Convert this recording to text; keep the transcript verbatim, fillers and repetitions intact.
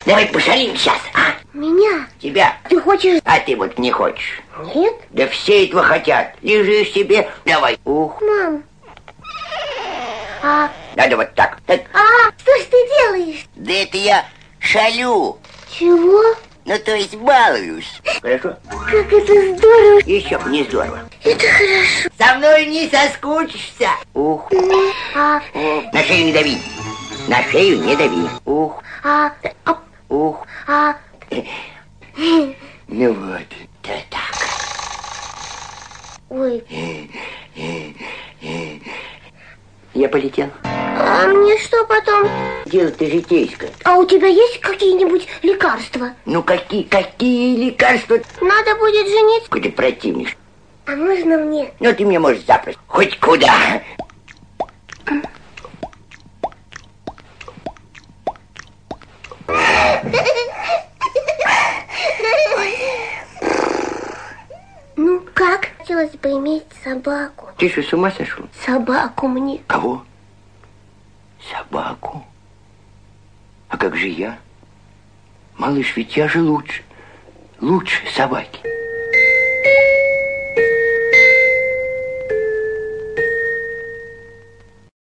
Давай пошалим сейчас, а? Меня? Тебя. Ты хочешь? А ты вот не хочешь. Нет. Да все этого хотят. Лежишь себе. Давай. Ух. Мам. А... Надо вот так. так. А, что ж ты делаешь? Да это я шалю. Чего? Ну, то есть балуюсь. Хорошо? Как это здорово. Еще б не здорово. Это хорошо. Со мной не соскучишься. Ух. А... Ух. На шею не дави. На шею не дави. Ух. А... а... Ух. А... Ну вот. Да так. Ой. Я полетел. А мне что потом? Дело-то житейское. А у тебя есть какие-нибудь лекарства? Ну какие, какие лекарства? Надо будет жениться. Какой ты противник. А можно мне? Ну ты мне можешь запросто. Хоть куда. Ну как? Хотелось бы иметь собаку. Ты что, с ума сошел? Собаку мне. Кого? Собаку? А как же я? Малыш, ведь я же лучше. Лучше собаки.